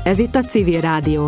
Ez itt a Civil Rádió.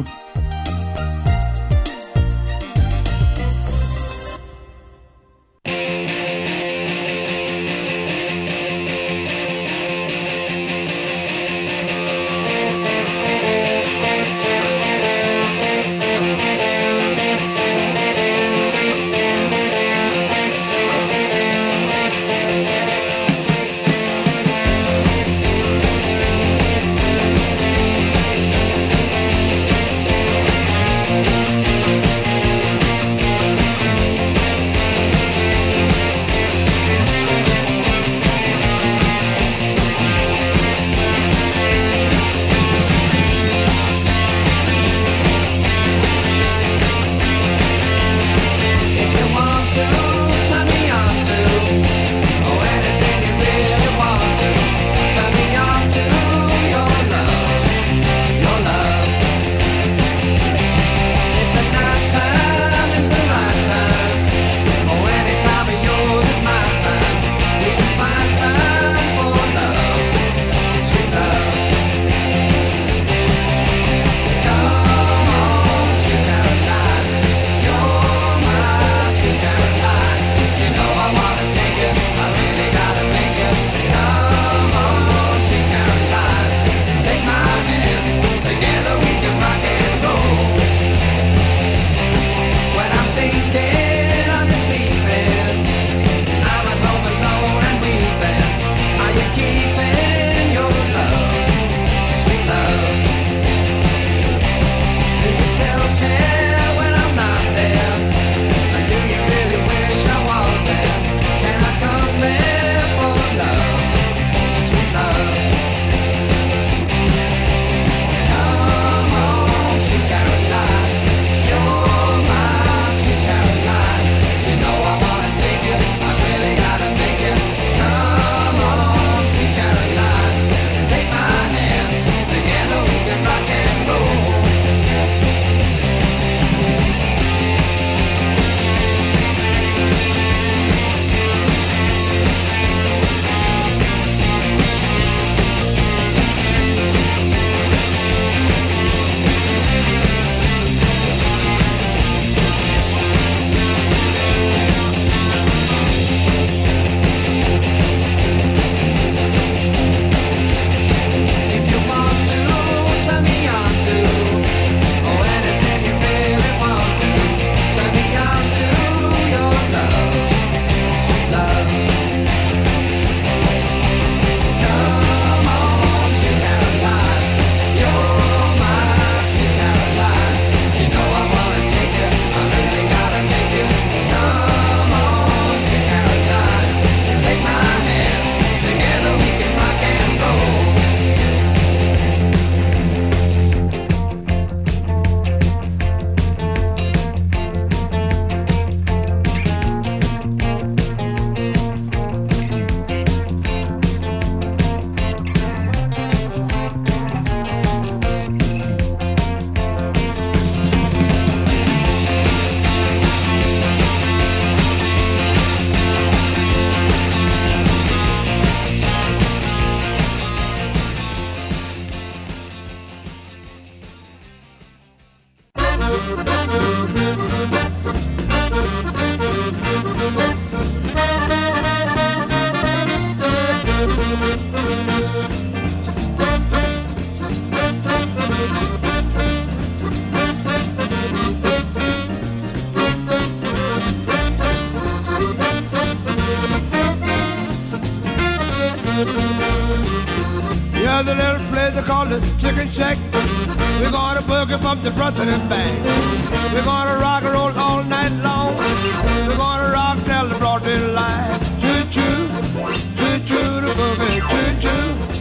Yeah, the little place they call the Chicken Shack. We're gonna boogie from the front and back. We're gonna rock and roll all night long. We're gonna rock till the broad daylight. Choo choo, choo choo the boogie, choo choo.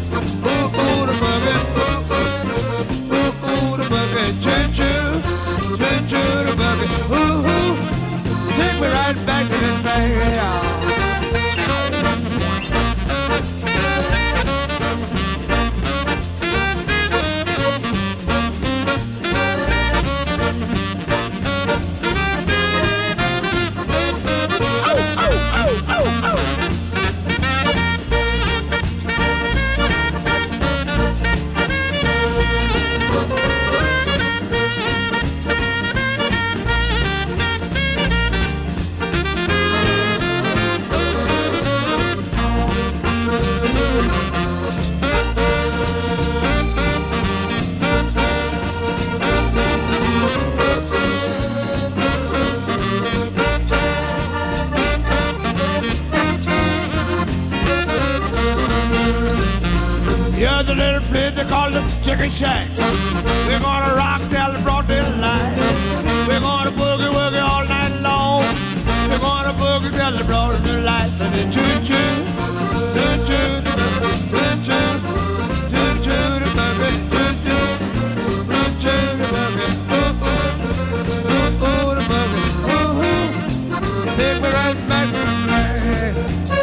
Ooh ooh the boogie, ooh ooh, ooh ooh the boogie, choo choo, choo choo the boogie, ooh ooh. Take me right back to the track, yeah. little place they call the Chicken Shack. We're gonna rock till the broad daylight. We're gonna boogie woogie all night long. We're gonna boogie till the broad daylight. And then choo choo, choo choo, choo choo, choo choo, the boogie, choo choo, choo choo, the boogie, ooh ooh, ooh ooh, the boogie, ooh ooh. Take me right back to life.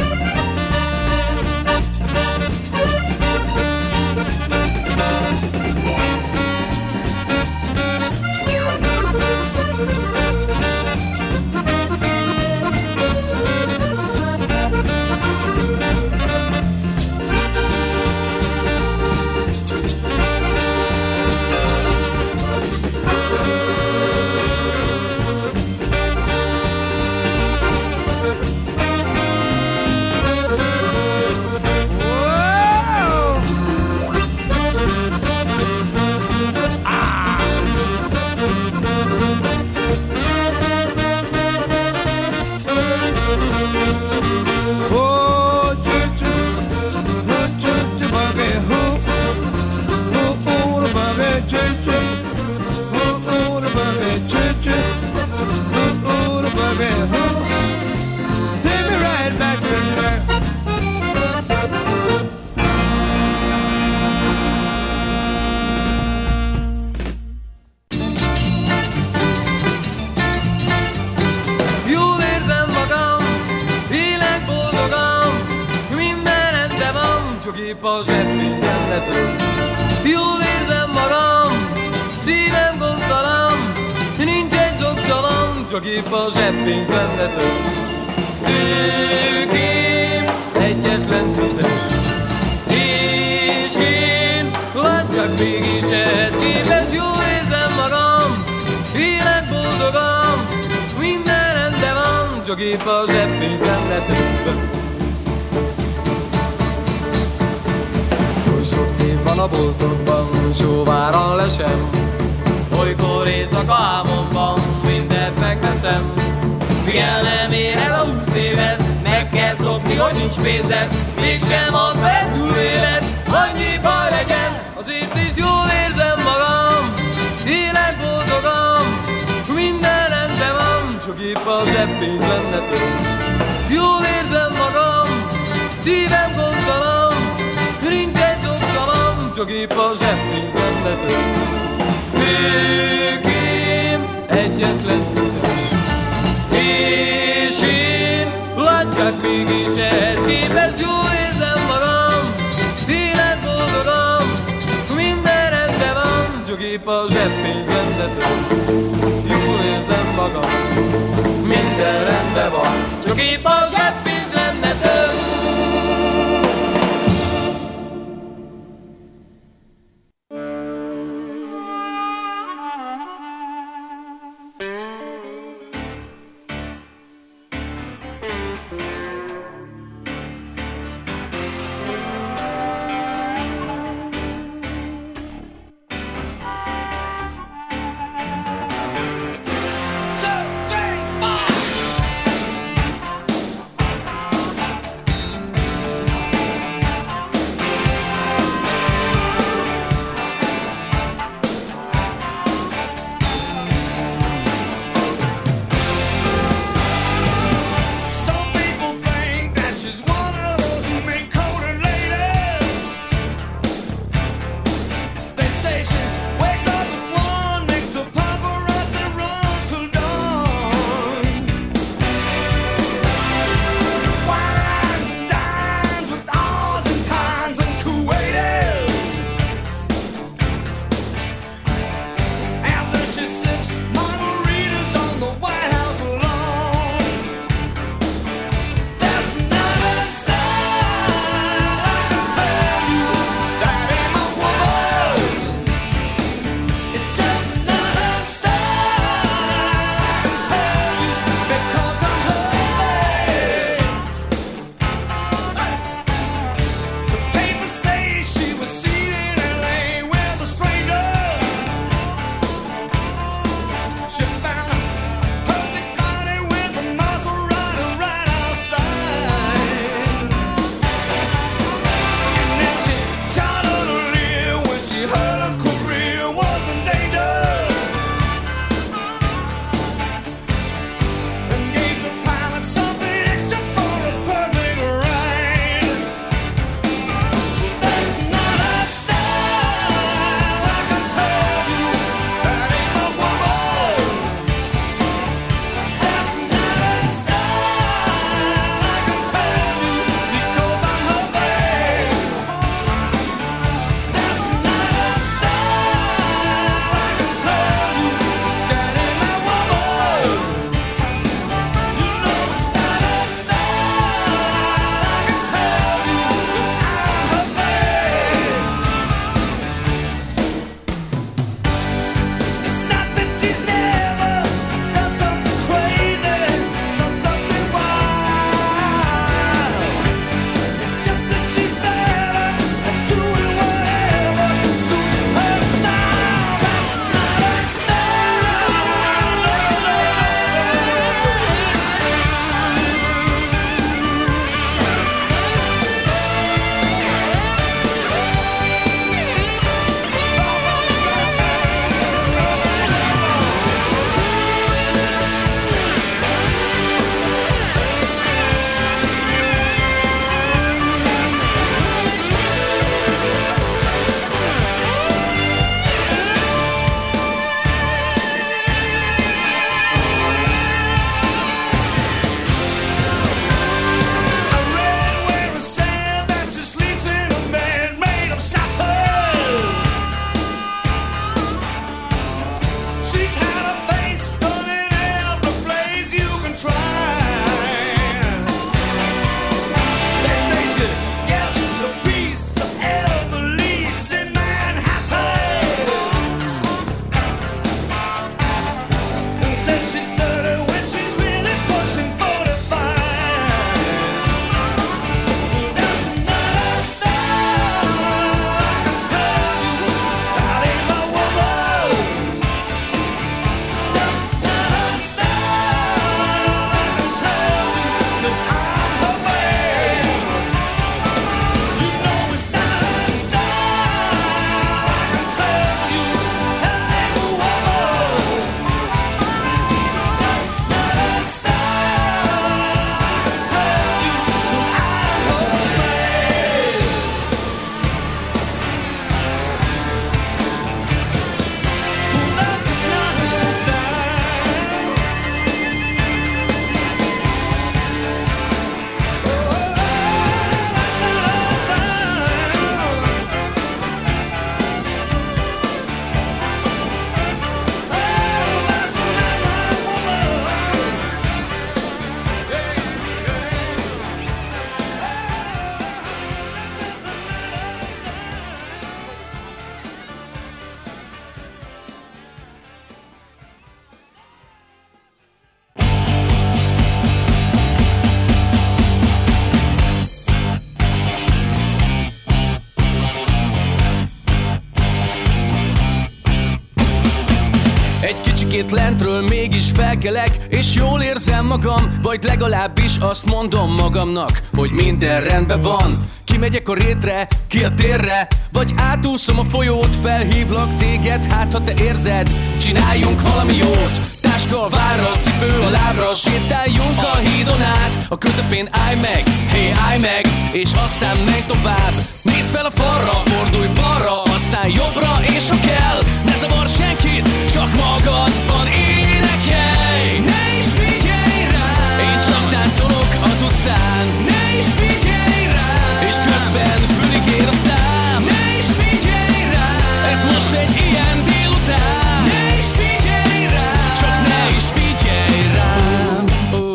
Csak épp a zseppénz lenne több. Tőkém egyetlen tüzes, és én látjak mégis ehhez képes. Jól érzem magam, élek boldogan, minden rendben van, csak épp a zseppénz lenne több. Oly sok szép van a boltokban, sóváran lesem, olykor éjszaka álmomban mindent megveszem. Figyel, nem ér el a 20 évet, meg kell szokni, hogy nincs pénzed, mégsem ad fel túlélet, annyi baj legyen, azért is jól érzem magam, élek boldogan, minden rendben van, csak épp a zseppénz lenne több. Jól érzem magam, szívem gondtalan, nincs egy szoktalan, csak épp a zseppénz lenne több. Tőkém egyetlen tüzes, és én látják mégis ehhez képes. Jól érzem magam, élek boldogan, minden rendben van, csak épp a zseppénz lenne több. Jól érzem magam, minden rendben van, csak épp a zseppénz lenne több. csak itt lentről mégis felkelek, és jól érzem magam, vagy legalábbis azt mondom magamnak, hogy minden rendben van. Kimegyek a rétre, ki a térre, vagy átúszom a folyót, felhívlak téged, hát ha te érzed, csináljunk valami jót. Táska a várra, cipő a lábra, sétáljunk a hídon át, a közepén állj meg, hey állj meg, és aztán menj tovább. Nézd fel a falra, fordulj balra, aztán jobbra, és ha kell, ne zavar senkit, csak magadban énekelj. Ne is figyelj rám, én csak táncolok az utcán. Ne is figyelj rám, és közben fülig ér a szám. Ne is figyelj rám, ez most egy ilyen délután. Ne is figyelj rám, csak ne is figyelj rám.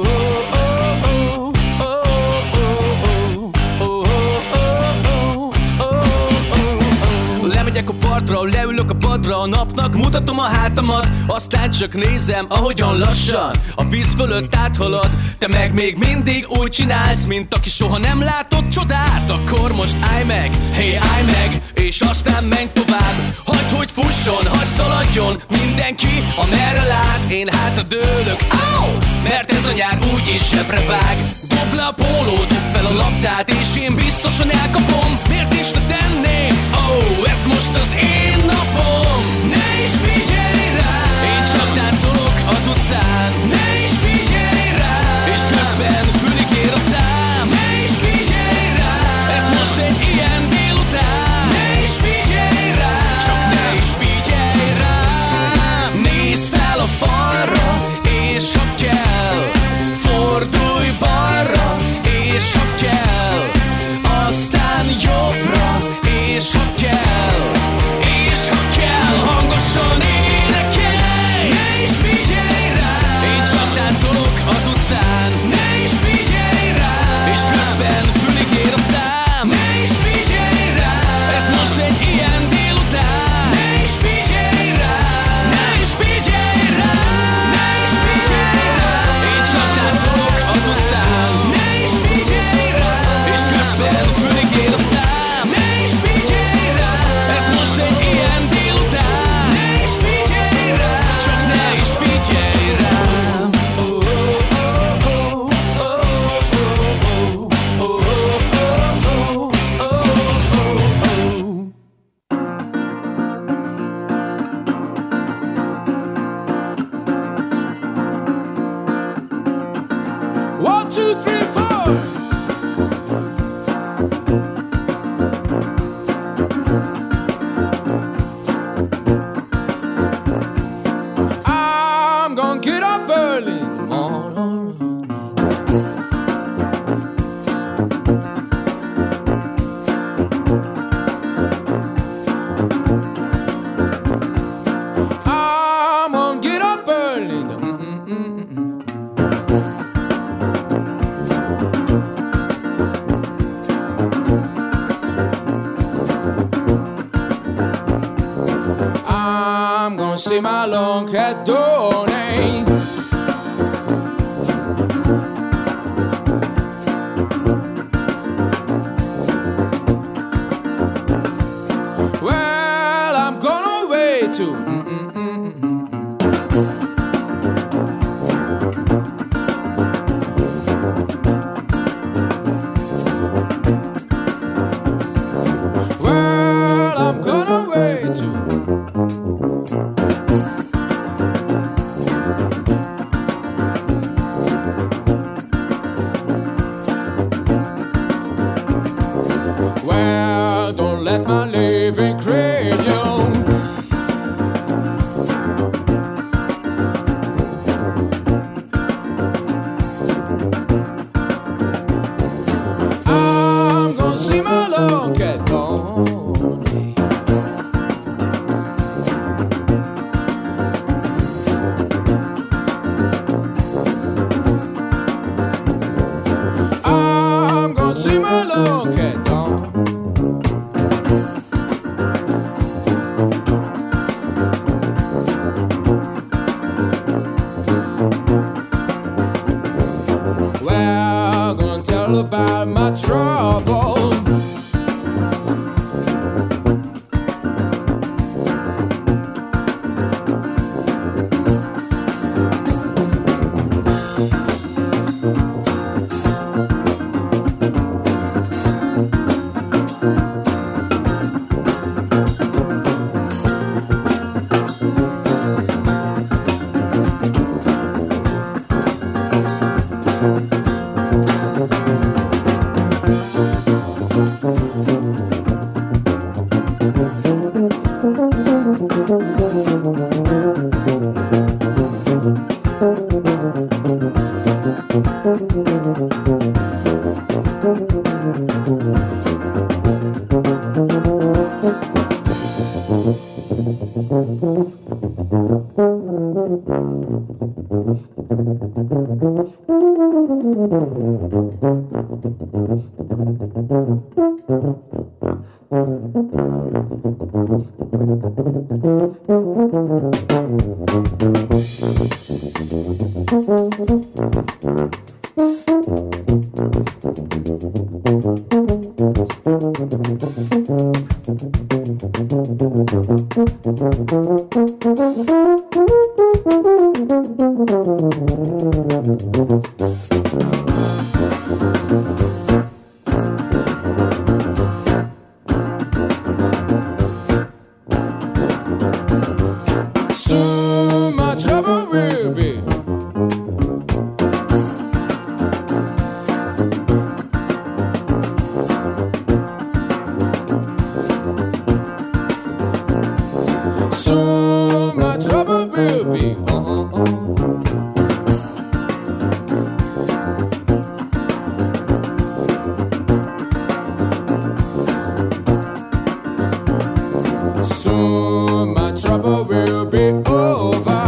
Lemegyek a partra, leülök a padra, a napnak mutatom a hátamat, aztán csak nézem, ahogyan lassan a víz fölött áthalad. Te meg még mindig úgy csinálsz, mint aki soha nem látott csodát. Akkor most állj meg, hey állj meg, és aztán menj tovább. Hagyd, hogy fusson, hagyd szaladjon mindenki, amerre lát. Én hátra dőlök, mert ez a nyár úgyis zsebre vág. Dob le a pólót, dob fel a labdát, és én biztosan elkapom. Miért is ne tenném? Ez most az én napom. Ne is figyelj rám, én csak táncolok az utcán. Ne is figyelj rám, és közben fülig ér a szám. Ne is figyelj rám, ez most egy ilyen délután. Ne is figyelj rám, csak ne is figyelj rám. Nézd fel a falra, és ha kell, fordulj balra, és ha kell, aztán jobbra, és ha kell, és ha kell, hangosan énekelj. Ne is figyelj rám, én csak táncolok az utcán. Ne is figyelj rám, és közben fülig ér a szám. Ne is figyelj rám, ez most egy ilyen délután. Ne is figyelj rám, ne is figyelj rám, ne is figyelj rám, én csak táncolok az utcán. Ne is figyelj rám, és közben fülig ér a szám. Ne is figyelj rám, ez most egy ilyen délután. Ne is figyelj rám, csak ne is figyelj rám. One, two, three, four. I'm gonna get up early in the morning. I'm gonna get up early in the I'm gonna see my long cat Donnie. Well, I'm gonna wait to well, I'm gonna wait to well, don't let my living crave you. I'm gonna see my long cat Donnie. I'm gonna see my long cat Donnie. So much trouble will be. So much trouble will be. Soon my trouble will be over.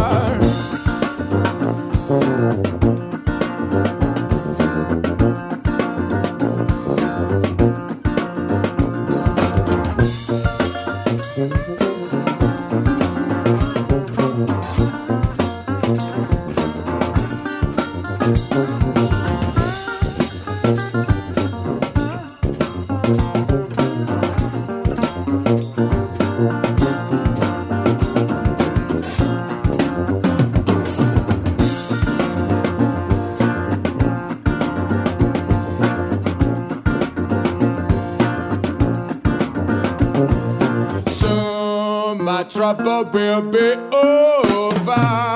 Soon my trouble will be over.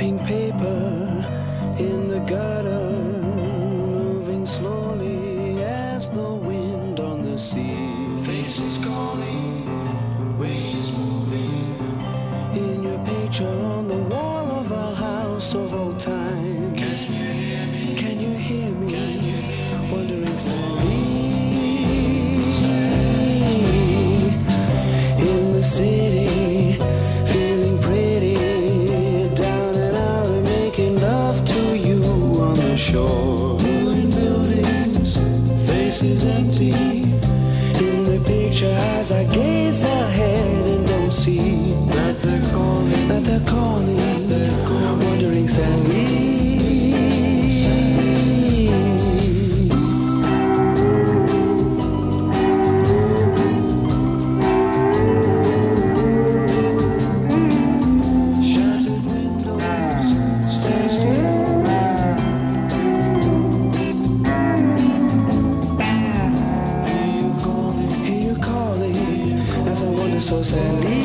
pink paper in the gutter, moving slowly as the wind on the sea. Faces calling, waves moving. In your picture on the wall of a house of old time. Can you hear me? Can you hear me? Can you hear me? Wondering sadly. In the city, feeling pretty, down and out and making love to you on the shore. Ruined buildings, faces empty. In the picture as I gaze ahead and don't see that they're calling, that they're calling, that they're calling. Wondering sadly. So sadly,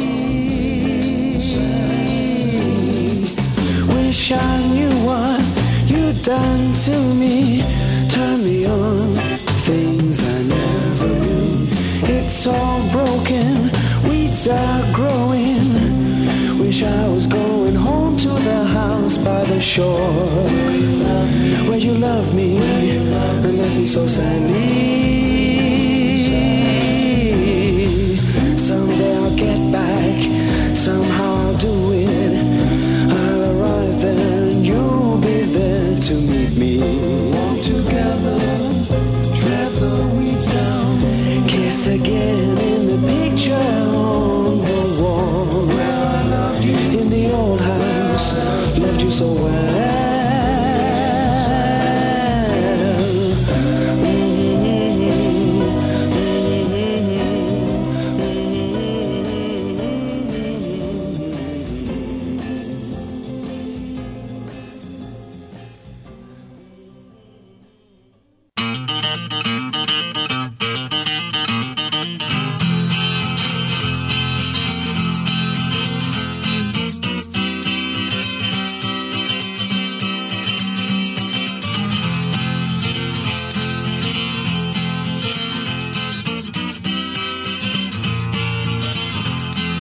wish I knew what you'd done to me. Turn me on, things I never knew. It's all broken, weeds are growing. Wish I was going home to the house by the shore, where you love me, and left me so sadly. Someday I'll get back, somehow I'll do it. I'll arrive there and you'll be there to meet me. Walk together, tread the weeds down. Kiss again in the picture on the wall. Where I loved you in the old house, loved you so well.